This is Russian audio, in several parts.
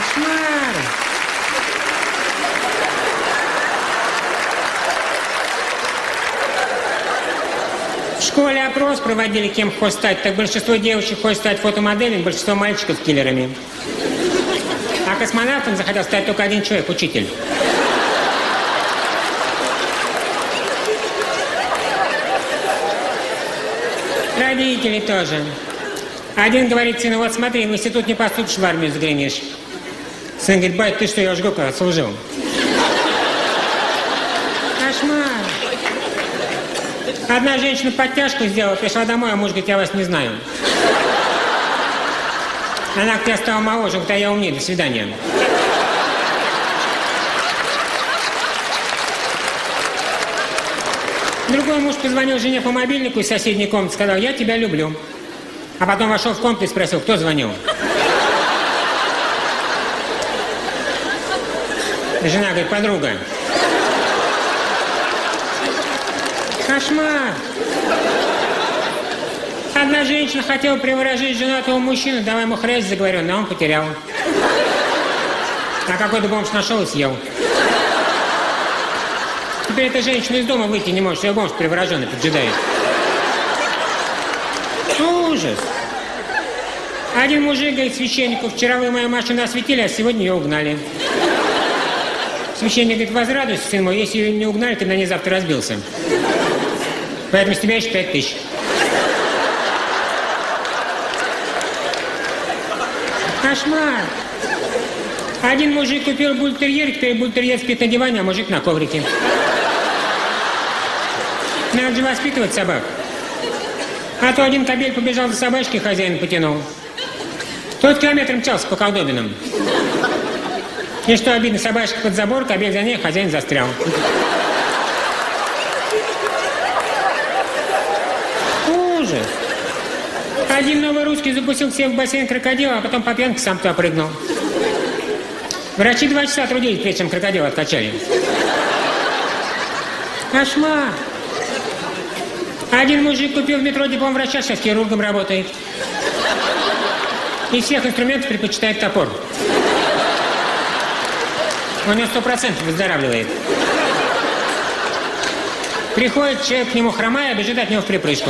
Кошмар! В школе опрос проводили, кем хочешь стать. Так большинство девочек хочет стать фотомоделями, большинство мальчиков киллерами. А космонавтом захотел стать только один человек – учитель. Родители тоже. Один говорит сыну: вот смотри, в институт не поступишь, в армию загремишь. Сын говорит: бать, ты что, я жгока отслужил. Кошмар. Одна женщина подтяжку сделала, пришла домой, а муж говорит: я вас не знаю. Она говорит: я стала моложе, говорит: а я умнее, до свидания. Другой муж позвонил жене по мобильнику из соседней комнаты, сказал: я тебя люблю. А потом вошел в комнату и спросил: кто звонил? Жена говорит: подруга. Кошмар. Одна женщина хотела приворожить женатого мужчину, давай ему хрясь заговорен, а он потерял. А какой-то бомж нашел и съел. Теперь эта женщина из дома выйти не может, ее бомж привороженный поджидает. Ужас. Один мужик говорит священнику: вчера вы мою машину осветили, а сегодня ее угнали. Священник говорит: возрадуйся, сын мой, если ее не угнали, ты на ней завтра разбился. Поэтому с тебя еще 5000. Кошмар. Один мужик купил бультерьер, теперь бультерьер спит на диване, а мужик на коврике. Надо же воспитывать собак. А то один кобель побежал за собачкой, хозяин потянул. Тот километр мчался по колдобинам. И что обидно, собачка под забор, кобель за ней, хозяин застрял. Ужас. Один новый русский запустил к себе в бассейн крокодила, а потом по пьянке сам туда прыгнул. Врачи 2 часа трудились, прежде чем крокодила откачали. Кошмар. Один мужик купил в метро диплом врача, сейчас хирургом работает. Из всех инструментов предпочитает топор. Он 100% выздоравливает. Приходит человек к нему хромая, бежит от него в припрыжку.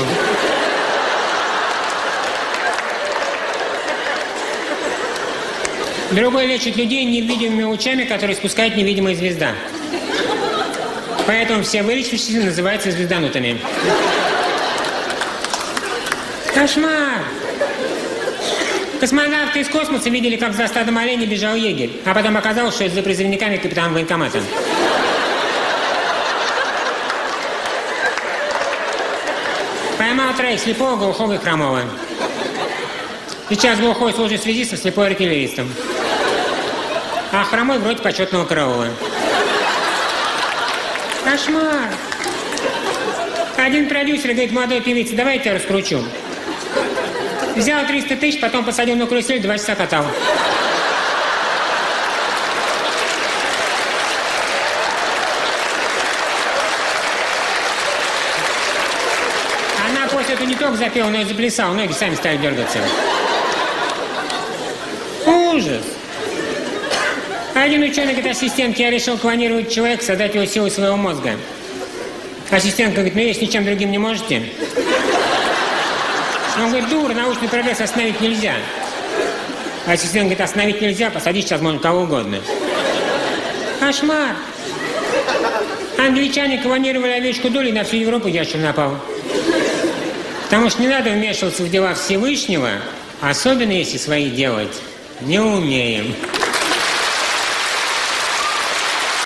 Другой лечит людей невидимыми лучами, которые спускает невидимая звезда. Поэтому все вылечившиеся называются звезданутыми. Кошмар! Космонавты из космоса видели, как за стадом оленей бежал егерь. А потом оказалось, что это за призывниками капитана военкомата. Поймал 3 слепого, глухого и хромого. Сейчас глухой служит связистом, слепой артиллеристом. А хромой вроде почетного караула. Кошмар! Один продюсер говорит молодой певице: давай я тебя раскручу. Взял 300 000, потом посадил на карусель, 2 часа катал. Она после этого не только запела, но и заплясала, ноги сами стали дергаться. Ужас! Один ученый говорит ассистентке: я решил клонировать человека, создать его силой своего мозга. Ассистентка говорит: ну если ничем другим не можете. Он говорит: дура, научный прогресс остановить нельзя. Ассистент говорит: остановить нельзя, посадить сейчас можно кого угодно. Кошмар! Англичане клонировали овечку Долли, на всю Европу ящер напал. Потому что не надо вмешиваться в дела Всевышнего, особенно если свои делать не умеем.